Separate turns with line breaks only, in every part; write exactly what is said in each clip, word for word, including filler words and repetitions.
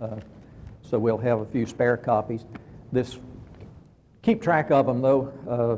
uh, so we'll have a few spare copies. This, keep track of them, though. Uh,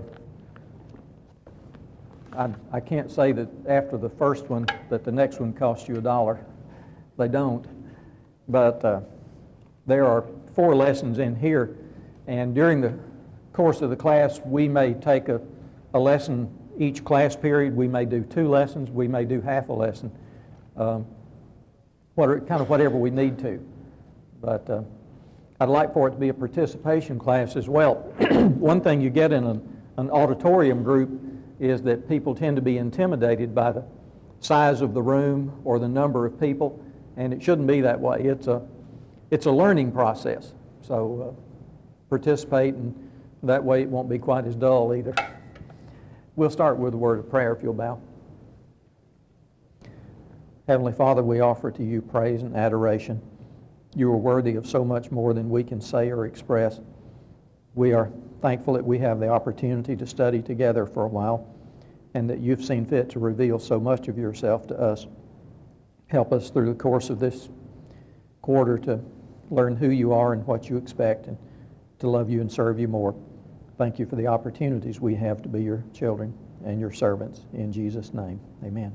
I, I can't say that after the first one that the next one costs you a dollar. They don't. But uh, there are four lessons in here, and during the course of the class, we may take a, a lesson each class period. We may do two lessons. We may do half a lesson. Um, what, kind of whatever we need to. But uh, I'd like for it to be a participation class as well. One thing you get in an, an auditorium group is that people tend to be intimidated by the size of the room or the number of people, and it shouldn't be that way. It's a, it's a learning process. So uh, participate, and that way it won't be quite as dull either. We'll start with a word of prayer if you'll bow. Heavenly Father, we offer to you praise and adoration. You are worthy of so much more than we can say or express. We are thankful that we have the opportunity to study together for a while, and that you've seen fit to reveal so much of yourself to us. Help us through the course of this quarter to learn who you are and what you expect, and to love you and serve you more. Thank you for the opportunities we have to be your children and your servants. In Jesus' name, amen.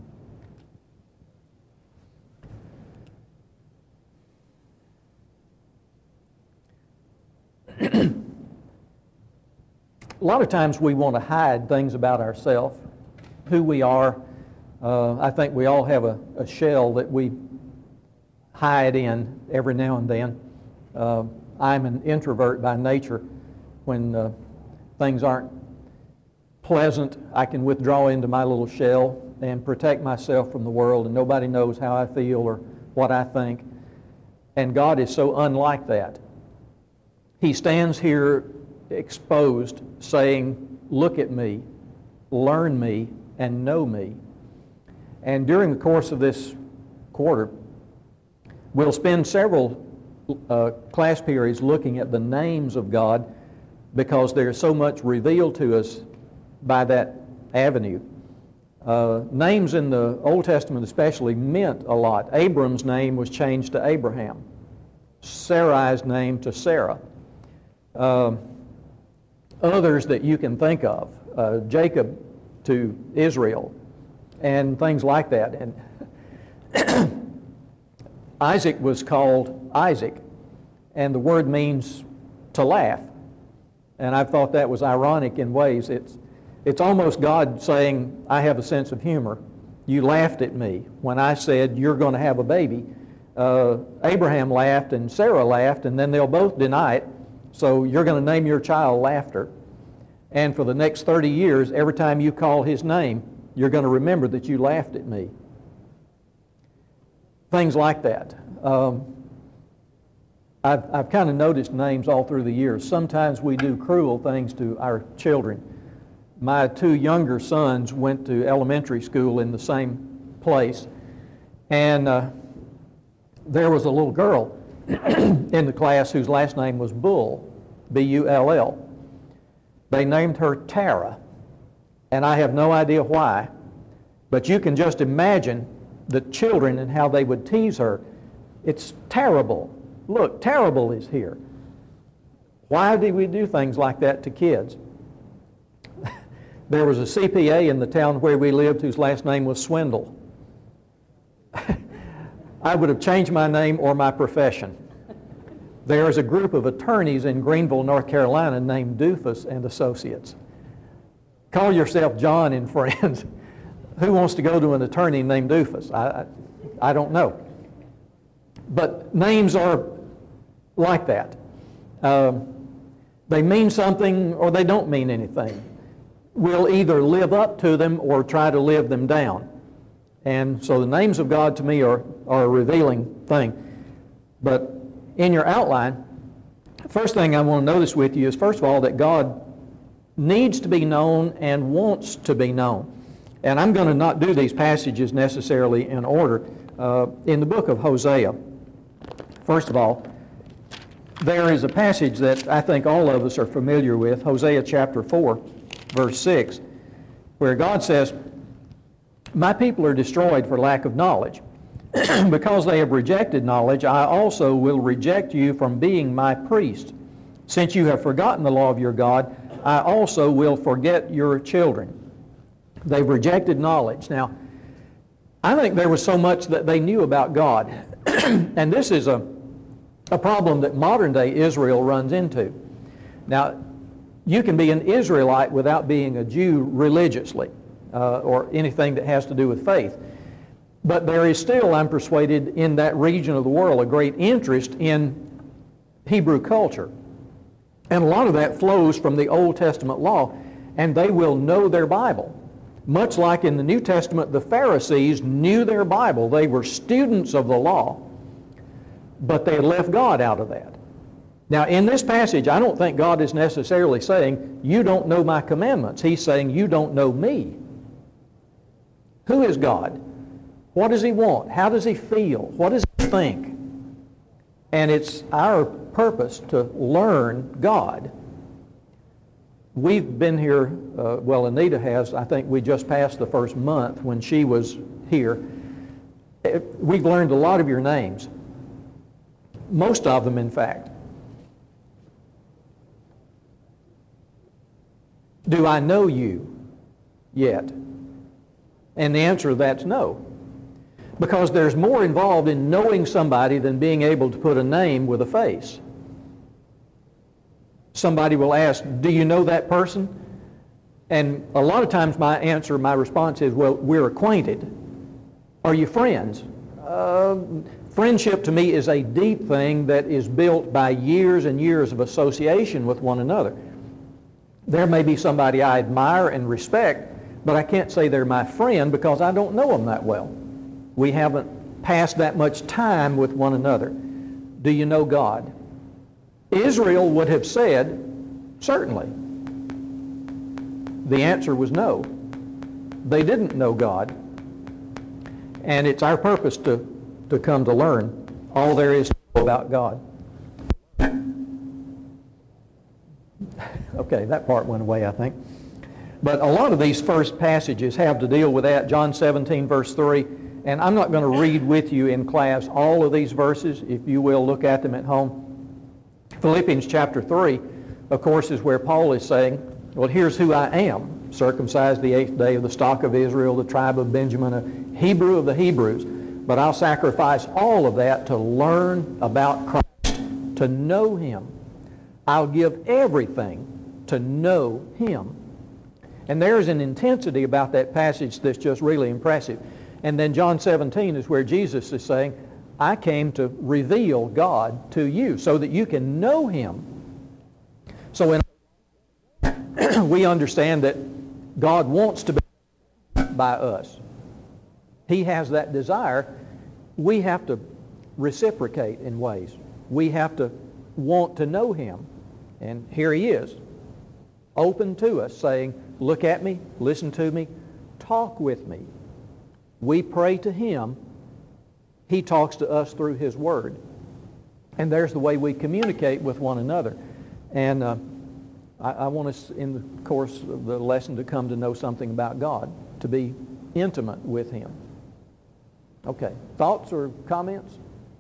A lot of times we want to hide things about ourselves, who we are. Uh, I think we all have a, a shell that we hide in every now and then. Uh, I'm an introvert by nature. When uh, things aren't pleasant, I can withdraw into my little shell and protect myself from the world, and nobody knows how I feel or what I think. And God is so unlike that. He stands here exposed, saying, look at me, learn me, and know me. And during the course of this quarter, we'll spend several uh, class periods looking at the names of God, because there's so much revealed to us by that avenue. Uh, names in the Old Testament especially meant a lot. Abram's name was changed to Abraham. Sarai's name to Sarah. Uh, others that you can think of, uh, Jacob to Israel, and things like that. And Isaac was called Isaac, and the word means to laugh. And I've thought that was ironic in ways. It's, it's almost God saying, I have a sense of humor. You laughed at me when I said you're going to have a baby. Uh, Abraham laughed and Sarah laughed, and then they'll both deny it. So you're going to name your child Laughter. And for the next thirty years, every time you call his name, you're going to remember that you laughed at me. Things like that. Um, I've, I've kind of noticed names all through the years. Sometimes we do cruel things to our children. My two younger sons went to elementary school in the same place, and uh, there was a little girl in the class whose last name was Bull, B U L L. They named her Tara, and I have no idea why, but you can just imagine the children and how they would tease her. It's terrible. Look, terrible is here. Why do we do things like that to kids? There was a C P A in the town where we lived whose last name was Swindle. I would have changed my name or my profession. There is a group of attorneys in Greenville, North Carolina named Doofus and Associates. Call yourself John and Friends. Who wants to go to an attorney named Doofus? I, I, I don't know. But names are like that. Um, they mean something or they don't mean anything. We'll either live up to them or try to live them down. And so the names of God to me are, are a revealing thing. But in your outline, first thing I want to notice with you is, first of all, that God needs to be known and wants to be known. And I'm going to not do these passages necessarily in order. Uh, in the book of Hosea, first of all, there is a passage that I think all of us are familiar with, Hosea chapter four, verse six, where God says, my people are destroyed for lack of knowledge. Because they have rejected knowledge, I also will reject you from being my priest. Since you have forgotten the law of your God, I also will forget your children. They've rejected knowledge. Now, I think there was so much that they knew about God. And this is a, a problem that modern-day Israel runs into. Now, you can be an Israelite without being a Jew religiously, uh, or anything that has to do with faith. But there is still, I'm persuaded, in that region of the world, a great interest in Hebrew culture. And a lot of that flows from the Old Testament law, and they will know their Bible. Much like in the New Testament, the Pharisees knew their Bible. They were students of the law, but they had left God out of that. Now, in this passage, I don't think God is necessarily saying, you don't know my commandments. He's saying, you don't know me. Who is God? What does he want? How does he feel? What does he think? And it's our purpose to learn God. We've been here, uh, well, Anita has, I think we just passed the first month when she was here. We've learned a lot of your names. Most of them, in fact. Do I know you yet? And the answer to that's no. Because there's more involved in knowing somebody than being able to put a name with a face. Somebody will ask, do you know that person? And a lot of times my answer, my response is, well, we're acquainted. Are you friends? Uh, friendship to me is a deep thing that is built by years and years of association with one another. There may be somebody I admire and respect, but I can't say they're my friend because I don't know them that well. We haven't passed that much time with one another. Do you know God? Israel would have said, certainly. The answer was no. They didn't know God. And it's our purpose to, to come to learn all there is to know about God. Okay, that part went away, I think. But a lot of these first passages have to deal with that. John seventeen, verse three. And I'm not going to read with you in class all of these verses. If you will, look at them at home. Philippians chapter three, of course, is where Paul is saying, well, here's who I am. Circumcised the eighth day of the stock of Israel, the tribe of Benjamin, a Hebrew of the Hebrews. But I'll sacrifice all of that to learn about Christ, to know him. I'll give everything to know him. And there's an intensity about that passage that's just really impressive. And then John seventeen is where Jesus is saying, I came to reveal God to you so that you can know him. So in we understand that God wants to be by us. He has that desire. We have to reciprocate in ways. We have to want to know him. And here he is, open to us, saying, look at me, listen to me, talk with me. We pray to him. He talks to us through his word. And there's the way we communicate with one another. And uh, I, I want us, in the course of the lesson, to come to know something about God, to be intimate with him. Okay, thoughts or comments?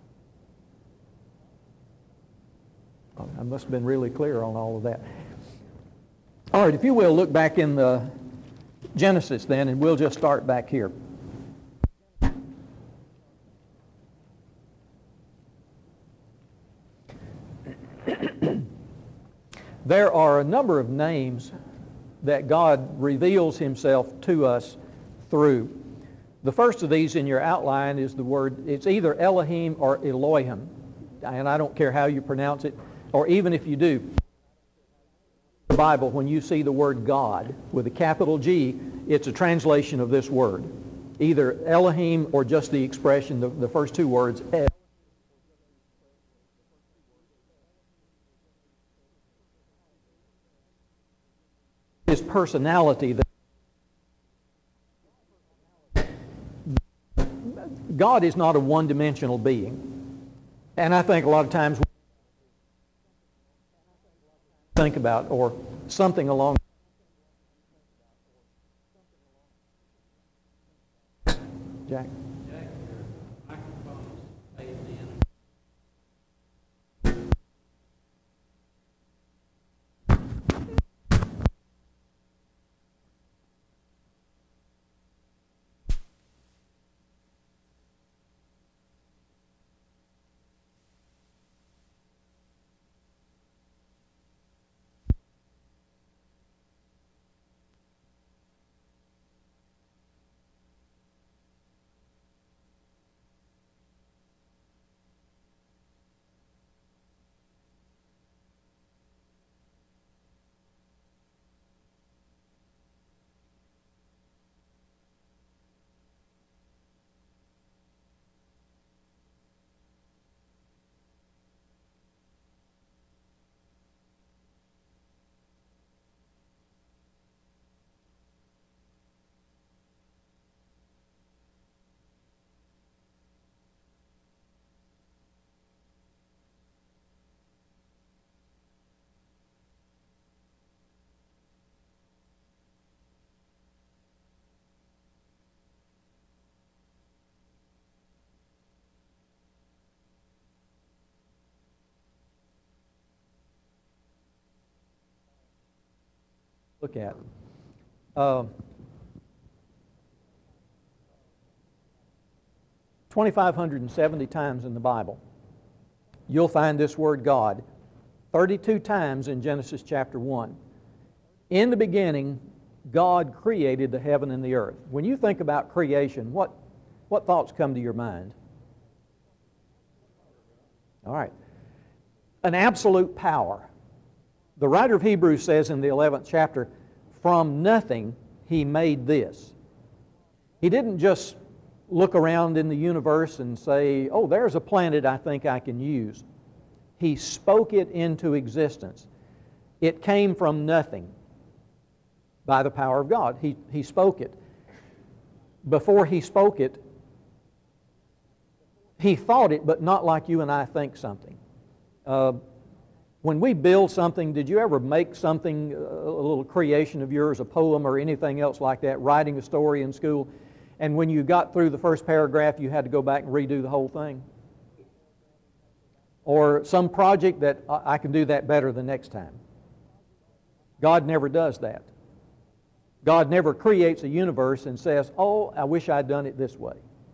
Oh, I must have been really clear on all of that. All right, if you will, look back in the Genesis then, and we'll just start back here. There are a number of names that God reveals himself to us through. The first of these in your outline is the word, it's either Elohim or Elohim. And I don't care how you pronounce it, or even if you do. The Bible, when you see the word God with a capital G, it's a translation of this word. Either Elohim or just the expression, the, the first two words, El. His personality. God is not a one-dimensional being. And I think a lot of times we think about, or something along Jack.
Jack, I
look at. Uh, two thousand five hundred seventy times in the Bible, you'll find this word God. thirty-two times in Genesis chapter one. In the beginning, God created the heaven and the earth. When you think about creation, what, what thoughts come to your mind? All right. An absolute power. The writer of Hebrews says in the eleventh chapter, from nothing He made this. He didn't just look around in the universe and say, oh, there's a planet I think I can use. He spoke it into existence. It came from nothing by the power of God. He, he spoke it. Before He spoke it, He thought it, but not like you and I think something. Uh, when we build something, did you ever make something, a little creation of yours, a poem or anything else like that, writing a story in school, and when you got through the first paragraph, you had to go back and redo the whole thing? Or some project that I can do that better the next time. God never does that. God never creates a universe and says, oh, I wish I'd done it this way.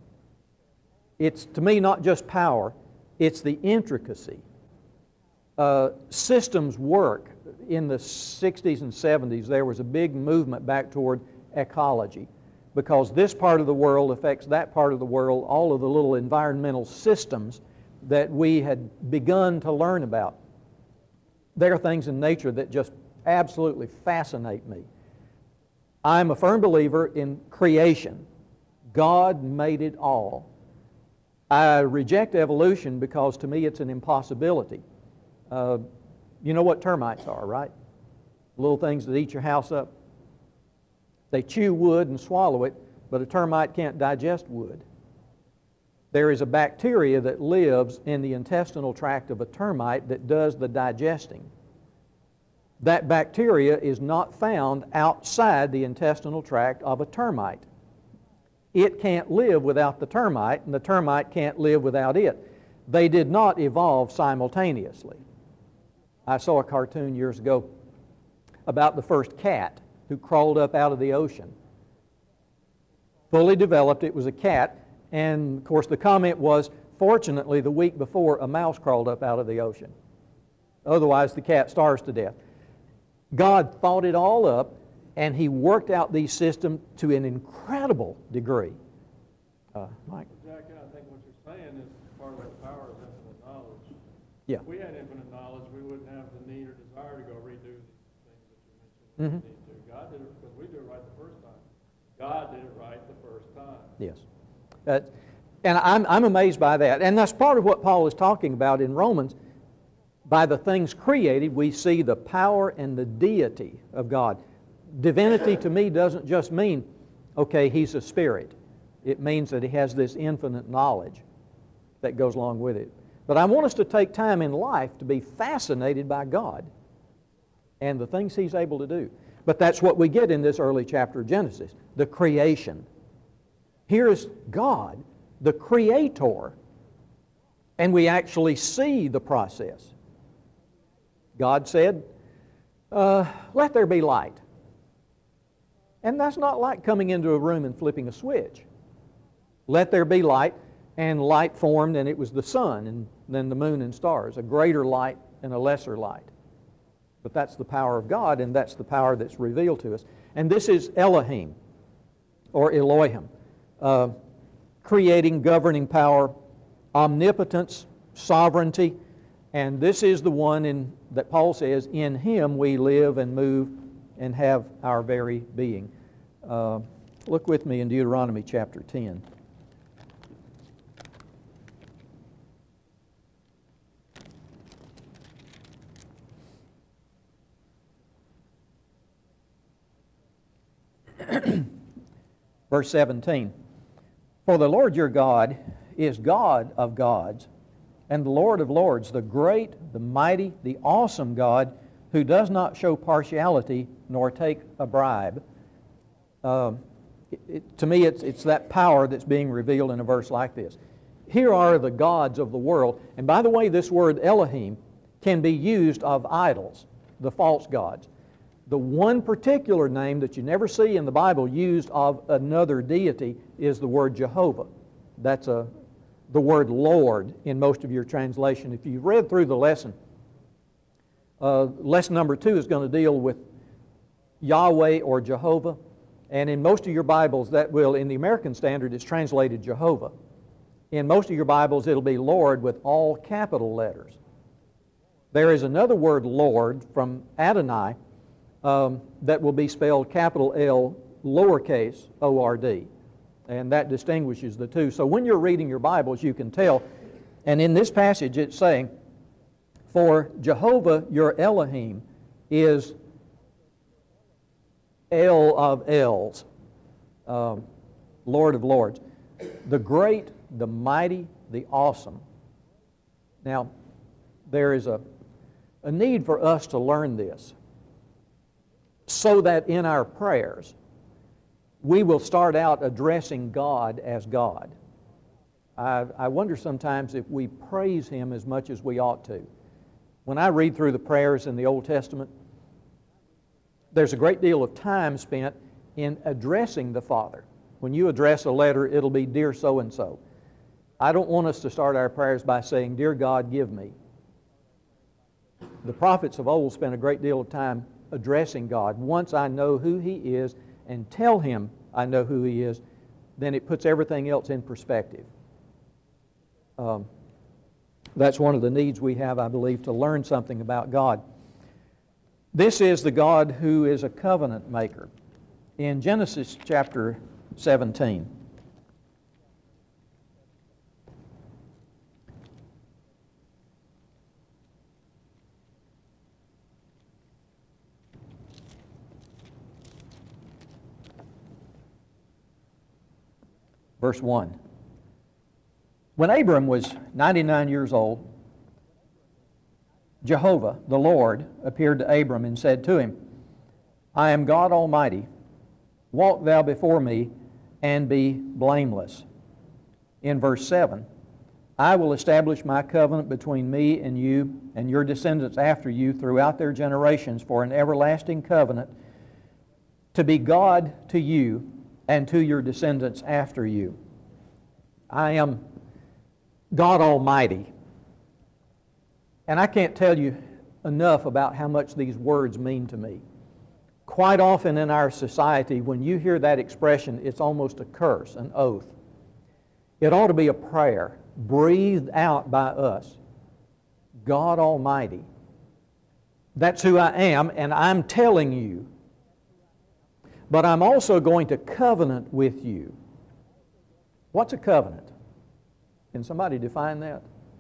It's, to me, not just power, it's the intricacy. Uh, systems work. In the sixties and seventies, there was a big movement back toward ecology, because this part of the world affects that part of the world, all of the little environmental systems that we had begun to learn about. There are things in nature that just absolutely fascinate me. I'm a firm believer in creation. God made it all. I reject evolution because to me it's an impossibility. Uh, you know what termites are, right? Little things that eat your house up. They chew wood and swallow it, but a termite can't digest wood. There is a bacteria that lives in the intestinal tract of a termite that does the digesting. That bacteria is not found outside the intestinal tract of a termite. It can't live without the termite, and the termite can't live without it. They did not evolve simultaneously. I saw a cartoon years ago about the first cat who crawled up out of the ocean. Fully developed, it was a cat, and of course the comment was, fortunately the week before a mouse crawled up out of the ocean. Otherwise the cat starves to death. God thought it all up, and He worked out these systems to an incredible degree. Uh, Mike?
Jack, I think what you're saying is part of the power of infinite knowledge.
Yeah.
If we had infinite knowledge, we wouldn't have the need or desire to go redo these things that you mentioned.
Mm-hmm.
We need to. God did it because we do it right the first time. God did it right the first time.
Yes. Uh, and I'm, I'm amazed by that. And that's part of what Paul is talking about in Romans. By the things created, we see the power and the deity of God. Divinity to me doesn't just mean, okay, He's a spirit. It means that He has this infinite knowledge that goes along with it. But I want us to take time in life to be fascinated by God and the things He's able to do. But that's what we get in this early chapter of Genesis, the creation. Here is God, the Creator, and we actually see the process. God said, uh, let there be light. And that's not like coming into a room and flipping a switch. Let there be light, and light formed, and it was the sun, and then the moon and stars, a greater light and a lesser light. But that's the power of God, and that's the power that's revealed to us. And this is Elohim, or Elohim, uh, creating, governing power, omnipotence, sovereignty, and this is the one in, that Paul says, in Him we live and move and have our very being. Uh, look with me in Deuteronomy chapter ten. Verse seventeen. For the Lord your God is God of gods, and the Lord of lords, the great, the mighty, the awesome God, who does not show partiality nor take a bribe. Uh, it, it, to me, it's, it's that power that's being revealed in a verse like this. Here are the gods of the world. And by the way, this word Elohim can be used of idols, the false gods. The one particular name that you never see in the Bible used of another deity is the word Jehovah. That's a, the word Lord in most of your translation. If you read through the lesson, uh, lesson number two is going to deal with Yahweh or Jehovah. And in most of your Bibles, that will, in the American Standard, it's translated Jehovah. In most of your Bibles, it'll be Lord with all capital letters. There is another word, Lord, from Adonai, um, that will be spelled capital L, lowercase O R D. And that distinguishes the two. So when you're reading your Bibles, you can tell. And in this passage, it's saying, for Jehovah, your Elohim, is El of Els, um, Lord of Lords, the great, the mighty, the awesome. Now, there is a, a need for us to learn this so that in our prayers we will start out addressing God as God. I, I wonder sometimes if we praise Him as much as we ought to. When I read through the prayers in the Old Testament, there's a great deal of time spent in addressing the Father. When you address a letter, it'll be, dear so-and-so. I don't want us to start our prayers by saying, dear God, give me. The prophets of old spent a great deal of time addressing God. Once I know who He is and tell Him I know who He is, then it puts everything else in perspective. Um, that's one of the needs we have, I believe, to learn something about God. This is the God who is a covenant maker. In Genesis chapter seventeen, verse one. When Abram was ninety-nine years old, Jehovah, the Lord, appeared to Abram and said to him, I am God Almighty. Walk thou before me and be blameless. In verse seven, I will establish my covenant between me and you and your descendants after you throughout their generations for an everlasting covenant to be God to you and to your descendants after you. I am God Almighty. And I can't tell you enough about how much these words mean to me. Quite often in our society, when you hear that expression, it's almost a curse, an oath. It ought to be a prayer breathed out by us. God Almighty. That's who I am, and I'm telling you. But I'm also going to covenant with you. What's a covenant? Can somebody define that?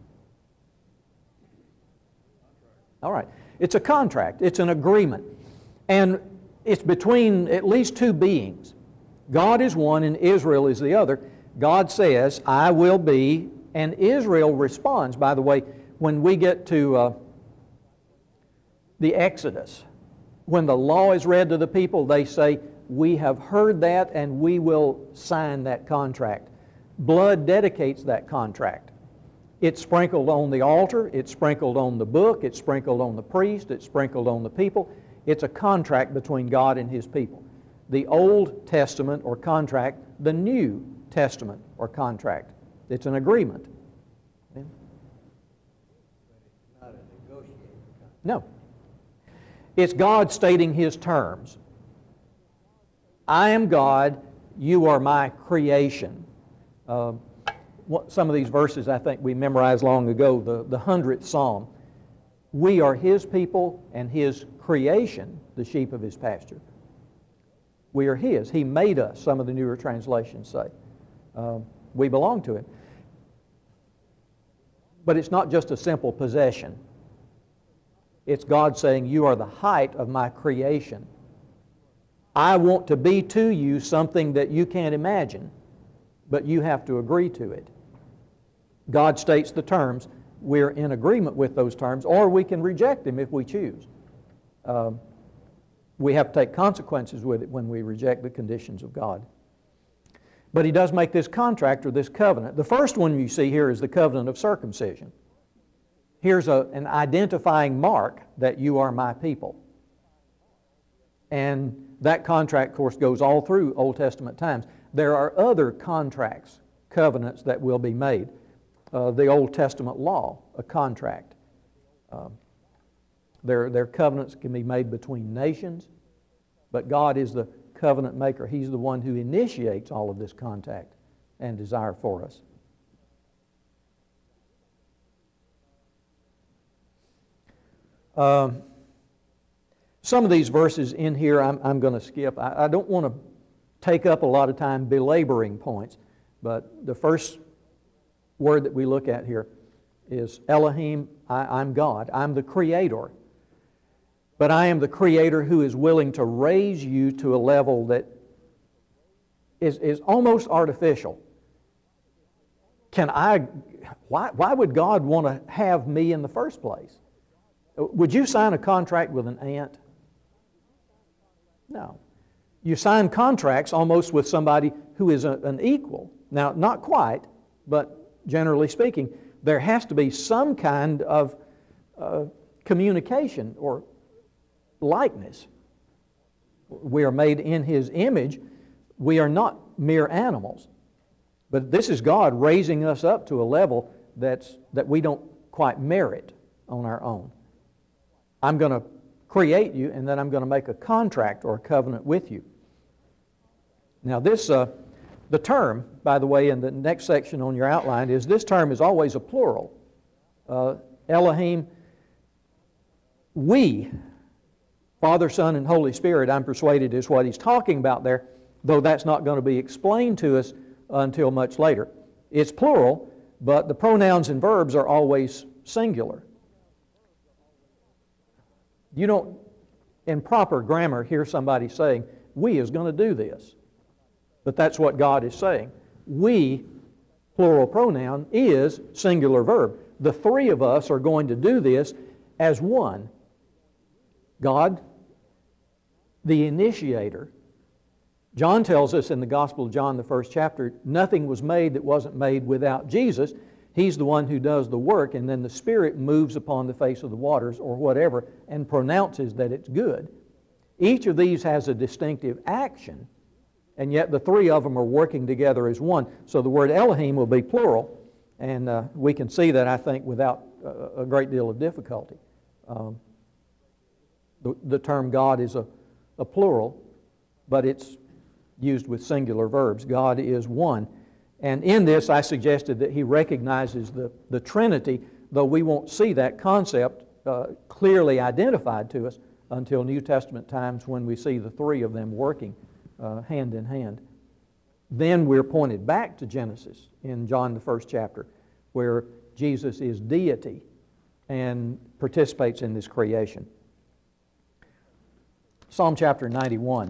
All right. It's a contract. It's an agreement. And it's between at least two beings. God is one and Israel is the other. God says, I will be, and Israel responds. By the way, when we get to uh, the Exodus, when the law is read to the people, they say, we have heard that and we will sign that contract. Blood dedicates that contract. It's sprinkled on the altar, it's sprinkled on the book, it's sprinkled on the priest, it's sprinkled on the people. It's a contract between God and His people. The Old Testament or contract, the New Testament or contract. It's an agreement.
Not a negotiated contract.
No. It's God stating His terms. I am God, you are my creation. Uh, what, some of these verses I think we memorized long ago, the, the hundredth Psalm. We are His people and His creation, the sheep of His pasture. We are His. He made us, some of the newer translations say. Uh, we belong to Him. But it's not just a simple possession. It's God saying, you are the height of my creation. I want to be to you something that you can't imagine, but you have to agree to it. God states the terms. We're in agreement with those terms, or we can reject them if we choose. Um, we have to take consequences with it when we reject the conditions of God. But He does make this contract or this covenant. The first one you see here is the covenant of circumcision. Here's a, an identifying mark that you are my people. And that contract, of course, goes all through Old Testament times. There are other contracts, covenants that will be made. Uh, the Old Testament law, a contract. Um, their, their covenants can be made between nations, but God is the covenant maker. He's the one who initiates all of this contact and desire for us. Um, some of these verses in here I'm, I'm going to skip. I, I don't want to take up a lot of time belaboring points, but the first word that we look at here is Elohim. I, I'm God. I'm the Creator. But I am the Creator who is willing to raise you to a level that is, is almost artificial. Can I, why, why would God want to have me in the first place? Would you sign a contract with an ant? No. You sign contracts almost with somebody who is a, an equal. Now, not quite, but generally speaking, there has to be some kind of uh, communication or likeness. We are made in His image. We are not mere animals. But this is God raising us up to a level that's, that we don't quite merit on our own. I'm going to create you, and then I'm going to make a contract or a covenant with you. Now this, uh, the term, by the way, in the next section on your outline, is this term is always a plural. Uh, Elohim, we, Father, Son, and Holy Spirit, I'm persuaded is what he's talking about there, though that's not going to be explained to us until much later. It's plural, but the pronouns and verbs are always singular. You don't, in proper grammar, hear somebody saying, we is going to do this. But that's what God is saying. We, plural pronoun, is singular verb. The three of us are going to do this as one. God, the initiator. John tells us in the Gospel of John, the first chapter, nothing was made that wasn't made without Jesus. He's the one who does the work, and then the Spirit moves upon the face of the waters or whatever and pronounces that it's good. Each of these has a distinctive action, and yet the three of them are working together as one. So the word Elohim will be plural, and uh, we can see that, I think, without a, a great deal of difficulty. Um, the, the term God is a, a plural, but it's used with singular verbs. God is one. And in this, I suggested that he recognizes the, the Trinity, though we won't see that concept uh, clearly identified to us until New Testament times when we see the three of them working uh, hand in hand. Then we're pointed back to Genesis in John the first chapter, where Jesus is deity and participates in this creation. Psalm chapter ninety-one.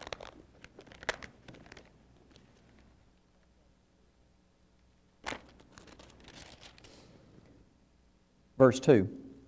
Verse two.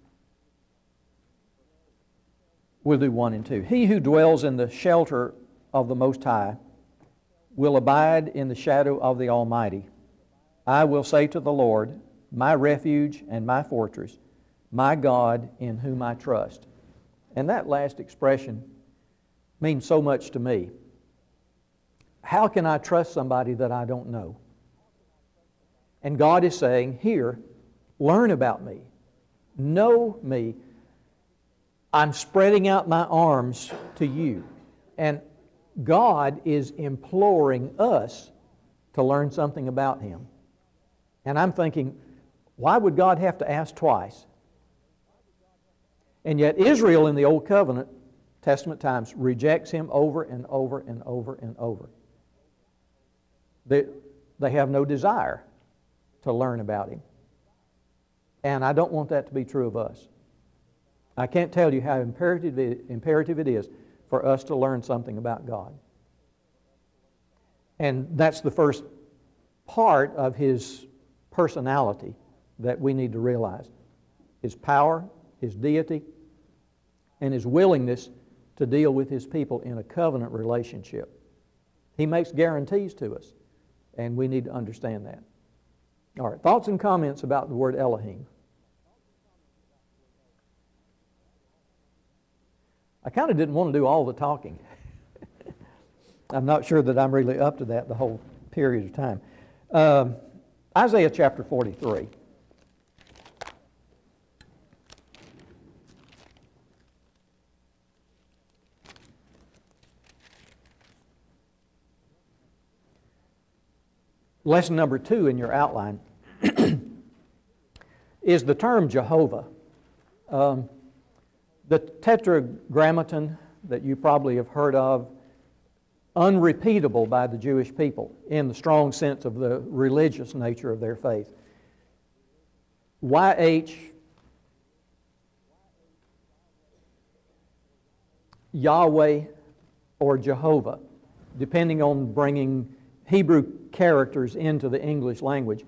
We'll do one and two. He who dwells in the shelter of the Most High will abide in the shadow of the Almighty. I will say to the Lord, my refuge and my fortress, my God in whom I trust. And that last expression means so much to me. How can I trust somebody that I don't know? And God is saying, here, learn about me. Know me. I'm spreading out my arms to you. And God is imploring us to learn something about Him. And I'm thinking, why would God have to ask twice? And yet Israel in the Old Covenant, Testament times, rejects Him over and over and over and over. They, they have no desire to learn about Him. And I don't want that to be true of us. I can't tell you how imperative it, imperative it is for us to learn something about God. And that's the first part of His personality that we need to realize. His power, His deity, and His willingness to deal with His people in a covenant relationship. He makes guarantees to us, and we need to understand that. All right, thoughts and comments about the word Elohim. I kind of didn't want to do all the talking. I'm not sure that I'm really up to that the whole period of time. Um, Isaiah chapter forty-three. Lesson number two in your outline is the term Jehovah. Um, the Tetragrammaton that you probably have heard of, unrepeatable by the Jewish people in the strong sense of the religious nature of their faith. Y H, Yahweh, or Jehovah, depending on bringing Hebrew characters into the English language.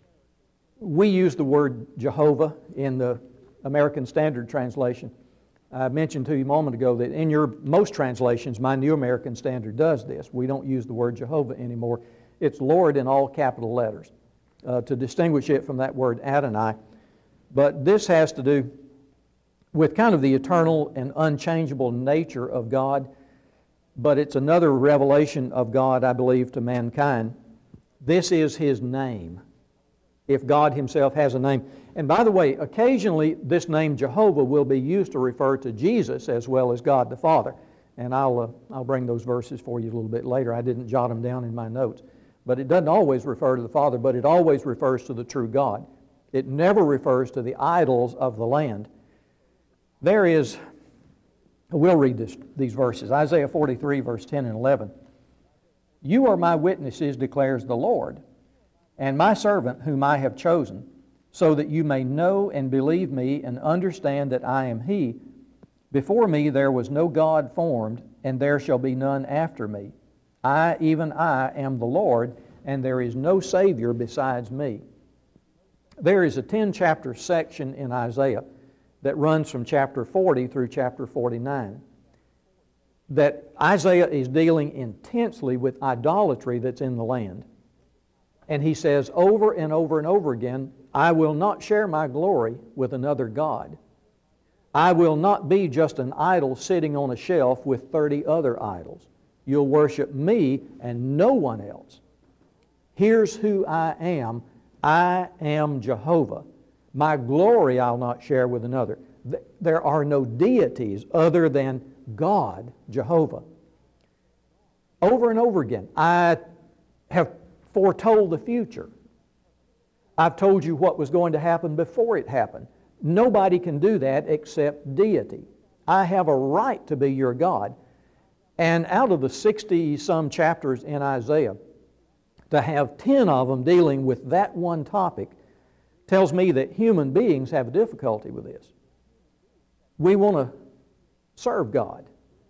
We use the word Jehovah in the American Standard Translation. I mentioned to you a moment ago that in your most translations, my New American Standard does this. We don't use the word Jehovah anymore. It's Lord in all capital letters uh, to distinguish it from that word Adonai. But this has to do with kind of the eternal and unchangeable nature of God. But it's another revelation of God, I believe, to mankind. This is His name, if God Himself has a name. And by the way, occasionally this name Jehovah will be used to refer to Jesus as well as God the Father. And I'll, uh, I'll bring those verses for you a little bit later. I didn't jot them down in my notes. But it doesn't always refer to the Father, but it always refers to the true God. It never refers to the idols of the land. There is... We'll read this, these verses. Isaiah forty-three, verse ten and eleven. You are my witnesses, declares the Lord, and my servant whom I have chosen, so that you may know and believe me and understand that I am He. Before me there was no God formed, and there shall be none after me. I, even I, am the Lord, and there is no Savior besides me. There is a ten-chapter section in Isaiah that runs from chapter forty through chapter forty-nine. That Isaiah is dealing intensely with idolatry that's in the land. And he says over and over and over again, I will not share my glory with another God. I will not be just an idol sitting on a shelf with thirty other idols. You'll worship me and no one else. Here's who I am. I am Jehovah. My glory I'll not share with another. There are no deities other than God, Jehovah. Over and over again, I have foretold the future. I've told you what was going to happen before it happened. Nobody can do that except deity. I have a right to be your God. And out of the sixty-some chapters in Isaiah, to have ten of them dealing with that one topic tells me that human beings have a difficulty with this. We want to serve God.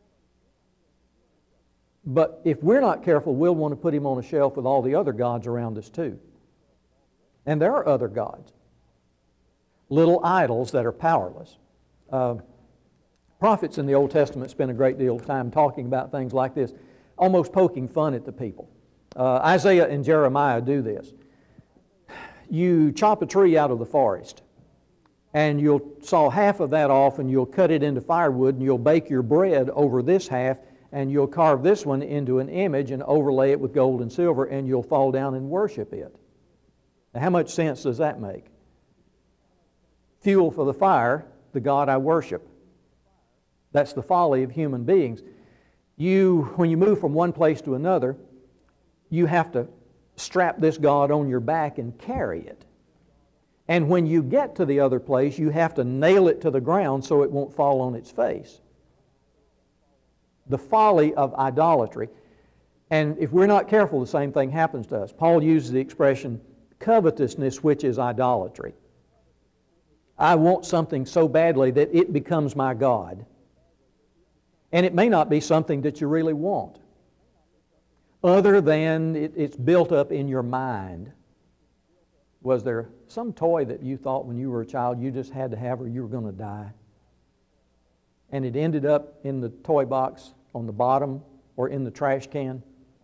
But if we're not careful, we'll want to put Him on a shelf with all the other gods around us too. And there are other gods. Little idols that are powerless. Uh, prophets in the Old Testament spend a great deal of time talking about things like this, almost poking fun at the people. Uh, Isaiah and Jeremiah do this. You chop a tree out of the forest, and you'll saw half of that off, and you'll cut it into firewood, and you'll bake your bread over this half, and you'll carve this one into an image and overlay it with gold and silver, and you'll fall down and worship it. Now, how much sense does that make? Fuel for the fire, the God I worship. That's the folly of human beings. You, when you move from one place to another, you have to strap this God on your back and carry it. And when you get to the other place, you have to nail it to the ground so it won't fall on its face. The folly of idolatry. And if we're not careful, the same thing happens to us. Paul uses the expression, covetousness, which is idolatry. I want something so badly that it becomes my God. And it may not be something that you really want, other than it, it's built up in your mind. Was there some toy that you thought when you were a child you just had to have or you were going to die? And it ended up in the toy box on the bottom or in the trash can?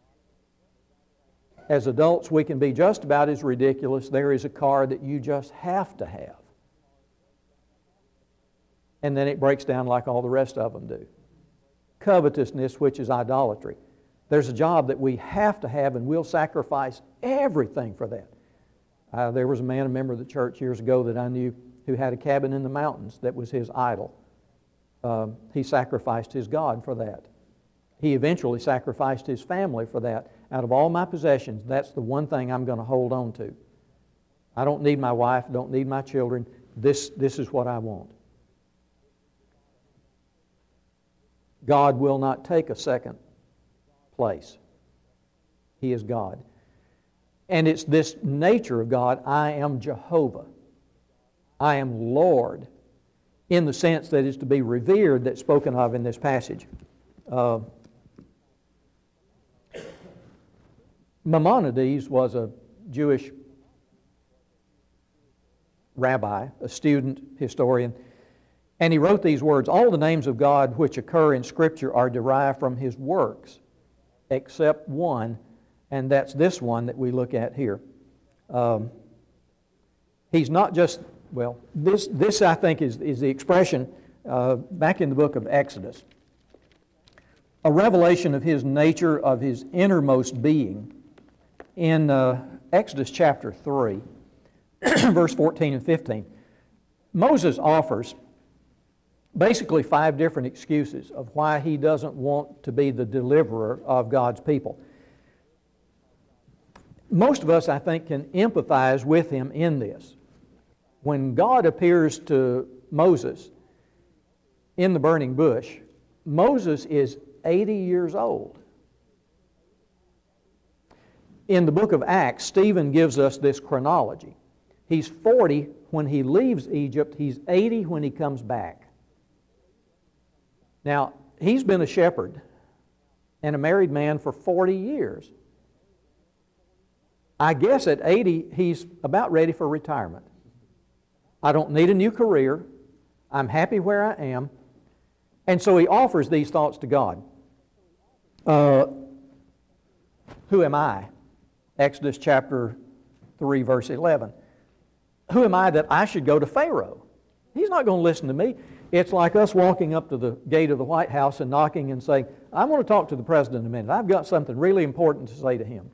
As adults, we can be just about as ridiculous. There is a car that you just have to have. And then it breaks down like all the rest of them do. covetousness, which is idolatry. There's a job that we have to have, and we'll sacrifice everything for that. Uh, there was a man, a member of the church years ago that I knew, who had a cabin in the mountains that was his idol. Um, he sacrificed his God for that. He eventually sacrificed his family for that. Out of all my possessions, that's the one thing I'm going to hold on to. I don't need my wife, don't need my children. This, this is what I want. God will not take a second place. He is God. And it's this nature of God, I am Jehovah. I am Lord, in the sense that is to be revered, that's spoken of in this passage. Uh, Maimonides was a Jewish rabbi, a student, historian, and he wrote these words, all the names of God which occur in Scripture are derived from His works, except one, and that's this one that we look at here. Um, he's not just, well, this, this I think is, is the expression uh, back in the book of Exodus. A revelation of His nature, of His innermost being. In uh, Exodus chapter three, verse fourteen and fifteen, Moses offers basically five different excuses of why he doesn't want to be the deliverer of God's people. Most of us, I think, can empathize with him in this. When God appears to Moses in the burning bush, Moses is eighty years old. In the book of Acts, Stephen gives us this chronology. He's forty when he leaves Egypt. He's eighty when he comes back. Now, he's been a shepherd and a married man for forty years. I guess at eighty, he's about ready for retirement. I don't need a new career. I'm happy where I am. And so he offers these thoughts to God. Uh, who am I? Exodus chapter three, verse eleven. Who am I that I should go to Pharaoh? He's not going to listen to me. It's like us walking up to the gate of the White House and knocking and saying, I want to talk to the president a minute. I've got something really important to say to him.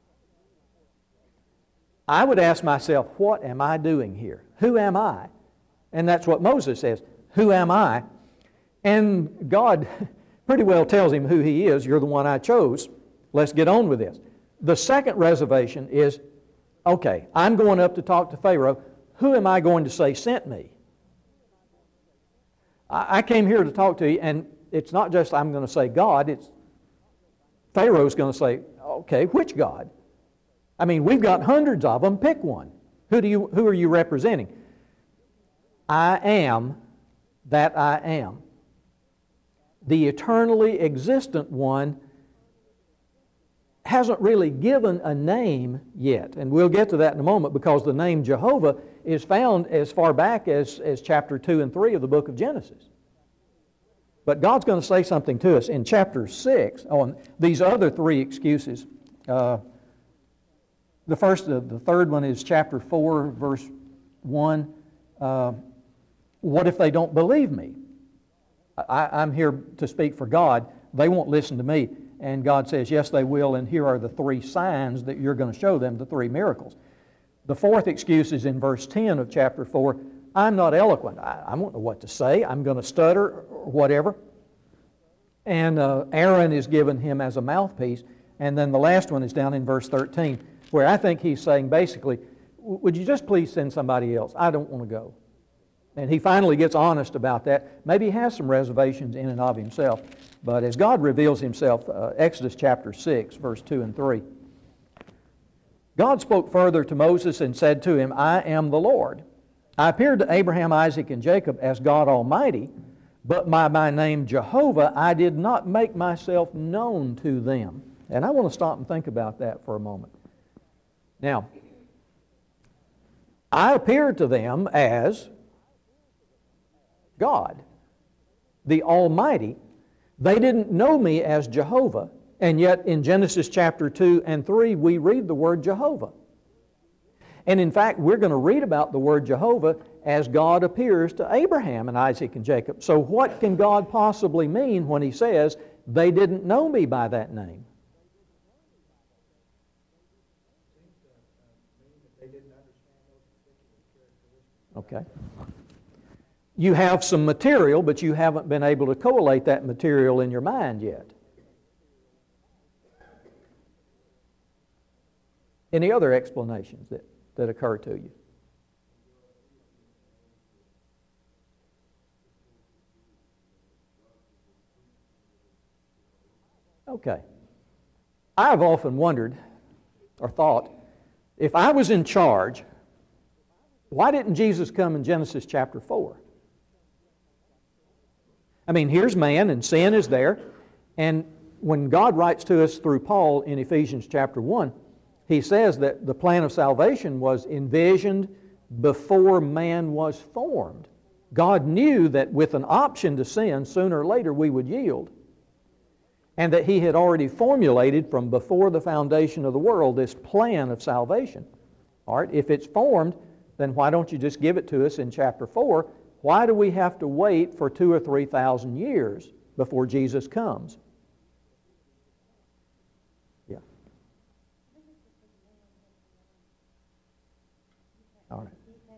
I would ask myself, what am I doing here? Who am I? And that's what Moses says. Who am I? And God pretty well tells him who he is. You're the one I chose. Let's get on with this. The second reservation is, okay, I'm going up to talk to Pharaoh. Who am I going to say sent me? I came here to talk to you, and it's not just I'm going to say God. It's Pharaoh's going to say, okay, which God? I mean, we've got hundreds of them. Pick one. Who do you? Who are you representing? I am that I am. The eternally existent one hasn't really given a name yet. And we'll get to that in a moment, because the name Jehovah is found as far back as, as chapter two and three of the book of Genesis. But God's going to say something to us in chapter six on these other three excuses. Uh, the first, uh, the third one is chapter four, verse one. Uh, what if they don't believe me? I, I'm here to speak for God. They won't listen to me. And God says, yes, they will, and here are the three signs that you're going to show them, the three miracles. The fourth excuse is in verse ten of chapter four. I'm not eloquent. I, I don't know what to say. I'm going to stutter or whatever. And uh, Aaron is given him as a mouthpiece. And then the last one is down in verse thirteen, where I think he's saying basically, would you just please send somebody else? I don't want to go. And he finally gets honest about that. Maybe he has some reservations in and of himself. But as God reveals himself, uh, Exodus chapter six, verse two and three, God spoke further to Moses and said to him, I am the Lord. I appeared to Abraham, Isaac, and Jacob as God Almighty, but by my name Jehovah I did not make myself known to them. And I want to stop and think about that for a moment. Now, I appeared to them as God, the Almighty. They didn't know me as Jehovah, and yet in Genesis chapter two and three we read the word Jehovah. And in fact, we're going to read about the word Jehovah as God appears to Abraham and Isaac and Jacob. So what can God possibly mean when He says, they didn't know me by that name? Okay. You have some material, but you haven't been able to collate that material in your mind yet. Any other explanations that, that occur to you? Okay. I've often wondered or thought, if I was in charge, why didn't Jesus come in Genesis chapter four? I mean, here's man and sin is there. And when God writes to us through Paul in Ephesians chapter one, he says that the plan of salvation was envisioned before man was formed. God knew that with an option to sin, sooner or later we would yield. And that He had already formulated from before the foundation of the world this plan of salvation. All right, if it's formed, then why don't you just give it to us in chapter four? Why do we have to wait for two or three thousand years before Jesus comes? Yeah. All right.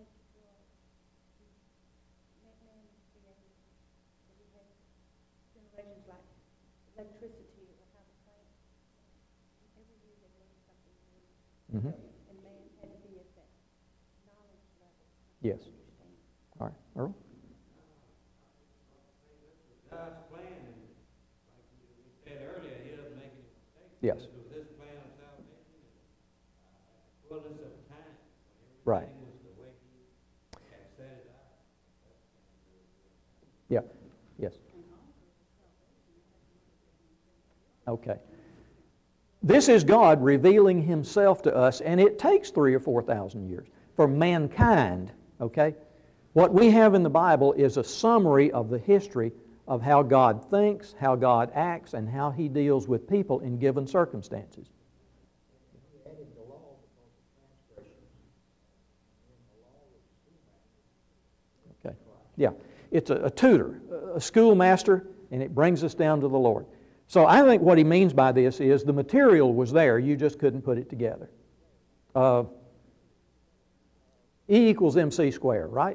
Mm-hmm. Yes. All right. Earl?
God's plan, and like we said earlier, He doesn't make any mistakes.
Yes.
This was His plan of salvation, and uh, fullness of time.
Right.
Everything was the way He had set it out.
Yeah. Yes. Okay. This is God revealing Himself to us, and it takes three or four thousand years for mankind. Okay? What we have in the Bible is a summary of the history of how God thinks, how God acts, and how He deals with people in given circumstances. Okay. Yeah. It's a, a tutor, a schoolmaster, and it brings us down to the Lord. So I think what he means by this is the material was there, you just couldn't put it together. Uh, E equals mc squared, right?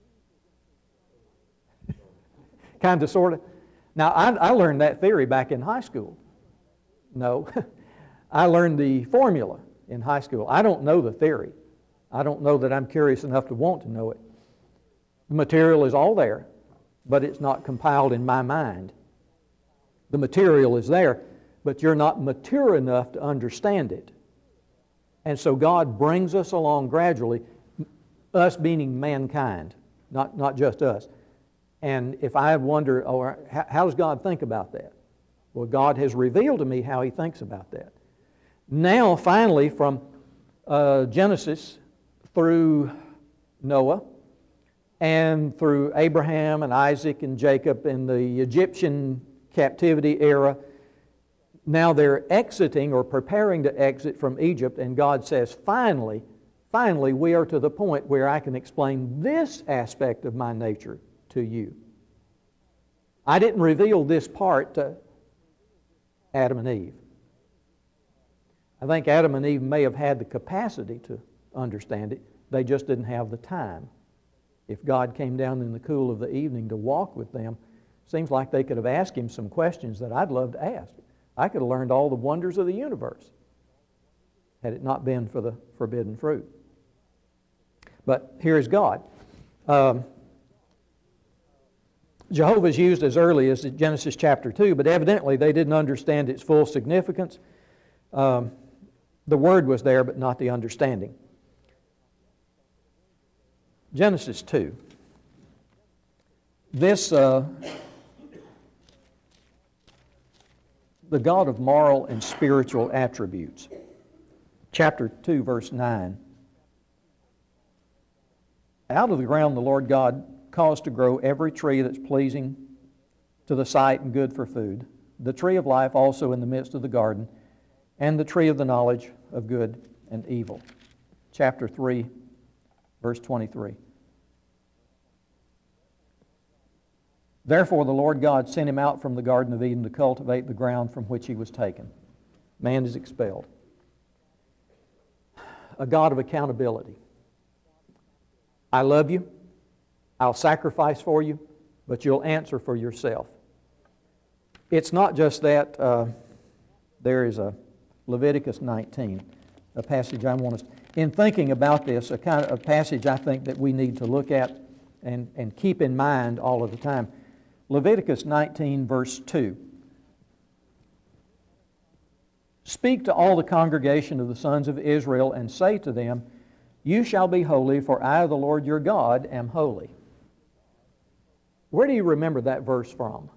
Kind of, sort of. Now, I, I learned that theory back in high school. No, I learned the formula in high school. I don't know the theory. I don't know that I'm curious enough to want to know it. The material is all there, but it's not compiled in my mind. The material is there, but you're not mature enough to understand it. And so God brings us along gradually, us meaning mankind, not, not just us. And if I wonder, oh, how, how does God think about that? Well, God has revealed to me how He thinks about that. Now, finally, from uh, Genesis through Noah and through Abraham and Isaac and Jacob in the Egyptian captivity era, now they're exiting or preparing to exit from Egypt, and God says, finally, finally, we are to the point where I can explain this aspect of my nature to you. I didn't reveal this part to Adam and Eve. I think Adam and Eve may have had the capacity to understand it. They just didn't have the time. If God came down in the cool of the evening to walk with them, seems like they could have asked Him some questions that I'd love to ask. I could have learned all the wonders of the universe had it not been for the forbidden fruit. But here's God. Um, Jehovah is used as early as Genesis chapter two, but evidently they didn't understand its full significance. Um, the word was there, but not the understanding. Genesis two. This, uh, the God of moral and spiritual attributes. Chapter two, verse nine. Out of the ground the Lord God caused to grow every tree that's pleasing to the sight and good for food, the tree of life also in the midst of the garden, and the tree of the knowledge of good and evil. chapter three, verse twenty-three. Therefore the Lord God sent him out from the Garden of Eden to cultivate the ground from which he was taken. Man is expelled. A God of accountability. I love you. I'll sacrifice for you, but you'll answer for yourself. It's not just that. Uh, there is a Leviticus nineteen, a passage I want us, in thinking about this, a kind of a passage I think that we need to look at and, and keep in mind all of the time. Leviticus nineteen, verse two. Speak to all the congregation of the sons of Israel and say to them, you shall be holy, for I, the Lord your God, am holy. Where do you remember that verse from?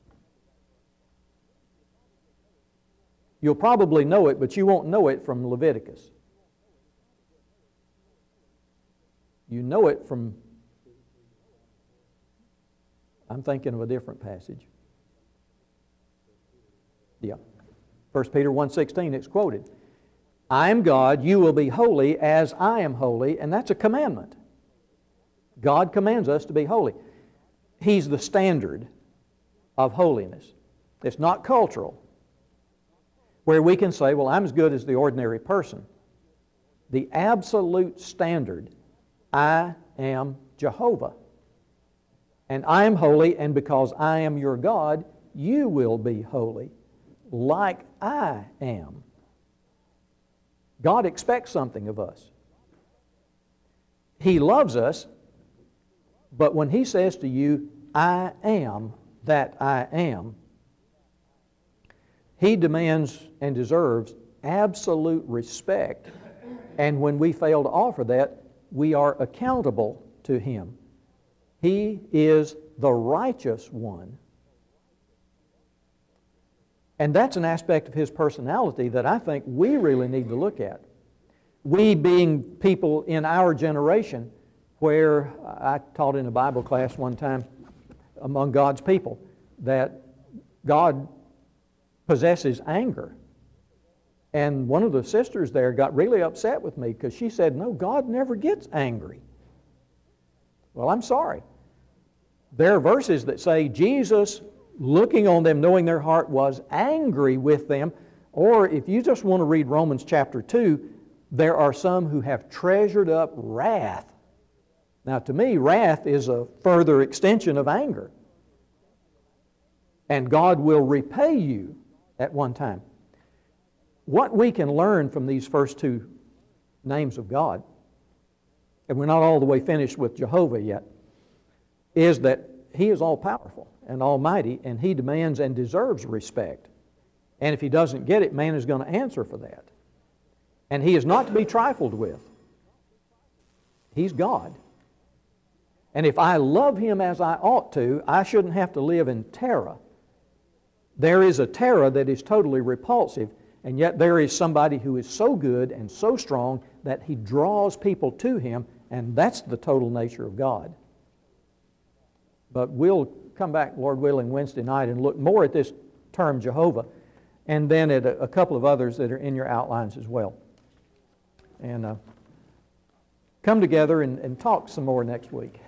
You'll probably know it, but you won't know it from Leviticus. You know it from, I'm thinking of a different passage. Yeah. First Peter one sixteen, it's quoted. I am God, you will be holy as I am holy, and that's a commandment. God commands us to be holy. He's the standard of holiness. It's not cultural, where we can say, well, I'm as good as the ordinary person. The absolute standard, I am Jehovah. And I am holy, and because I am your God, you will be holy, like I am. God expects something of us. He loves us, but when He says to you, I am that I am, He demands and deserves absolute respect. And when we fail to offer that, we are accountable to Him. He is the righteous one. And that's an aspect of His personality that I think we really need to look at. We being people in our generation, where I taught in a Bible class one time among God's people that God possesses anger. And one of the sisters there got really upset with me because she said, no, God never gets angry. Well, I'm sorry. There are verses that say Jesus, looking on them, knowing their heart, was angry with them. Or if you just want to read Romans chapter two, there are some who have treasured up wrath. Now to me, wrath is a further extension of anger. And God will repay you at one time. What we can learn from these first two names of God, and we're not all the way finished with Jehovah yet, is that He is all-powerful and almighty, and He demands and deserves respect. And if He doesn't get it, man is going to answer for that. And He is not to be trifled with. He's God. And if I love Him as I ought to, I shouldn't have to live in terror. There is a terror that is totally repulsive, and yet there is somebody who is so good and so strong that He draws people to Him, and that's the total nature of God. But we'll come back, Lord willing, Wednesday night and look more at this term Jehovah, and then at a, a couple of others that are in your outlines as well. And uh, come together and, and talk some more next week.